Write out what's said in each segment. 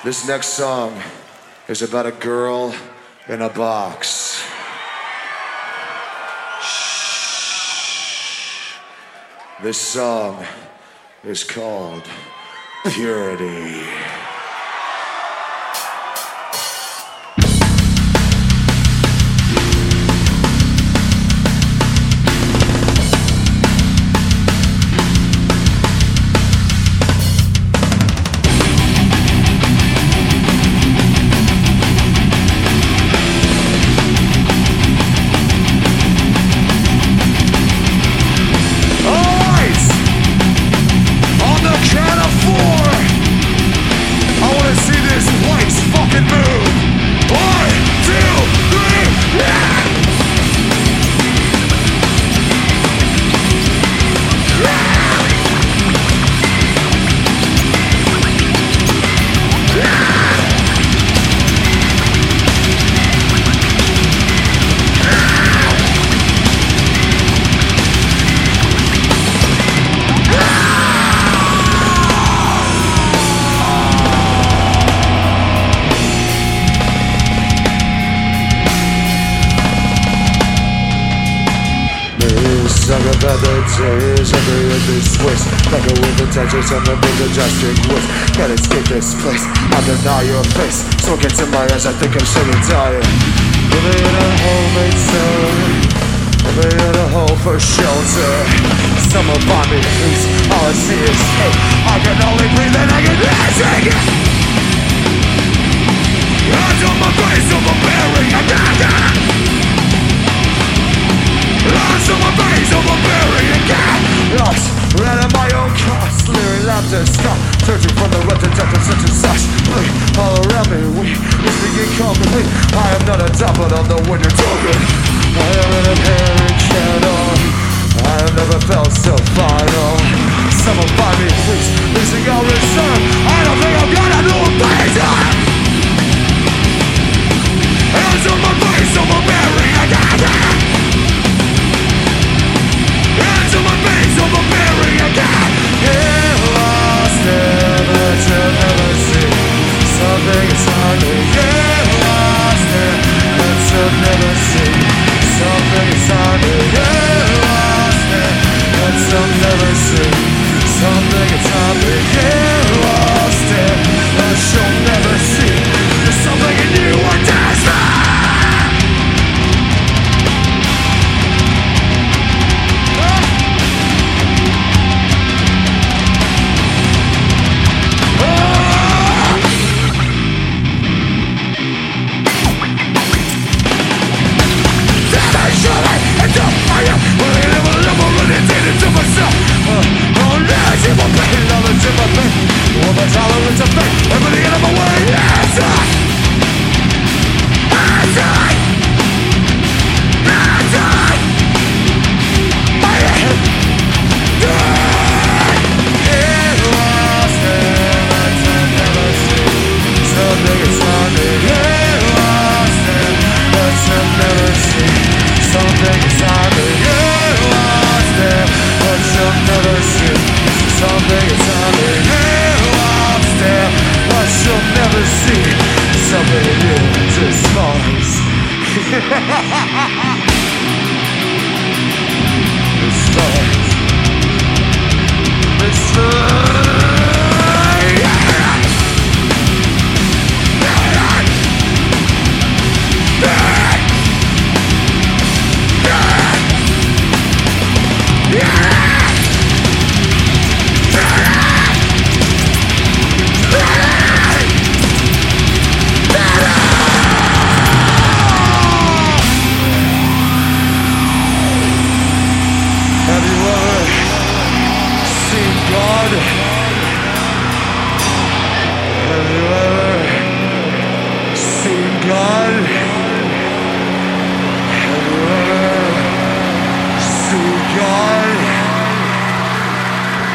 This next song is about a girl in a box. Shh. This song is called Purity. Talk about the days of the this waste. Like a with intentions on the big drastic ways. Can't escape this place, I deny your face. So get in my eyes, I think I'm so tired. Living in a homemade cell, living in a hole for shelter. Someone find me please, all I see is hate. I can only breathe and I can take it. Hands on my face, overbearing, I got lost on my face, overbearing again. Lost, ran at my own cost. Leering laughter, stop. Searching for the red detective, such and such. Bleed all around me, we speak incomplete. I am not a top, but I'm the one you're talking. I am an inherent shadow. I have never felt so final. Someone find me, please. Losing all reserve. I don't think I'm gonna do a better. Hands on my face, overbearing, I got it. Hands on my face, overbearing again. Get lost in what you'll never see. Something is hard to get lost in what you'll never see. Something is hard to get lost in what you'll never see. Something is hard to get lost in what you'll never see. There's something in you I desire. Tolerance of fate, everything out of my way, yes!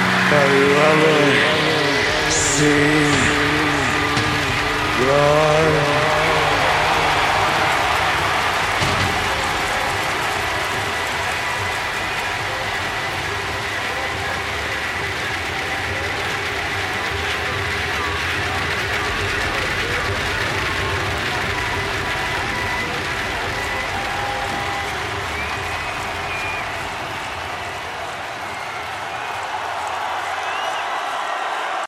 Have you ever seen God?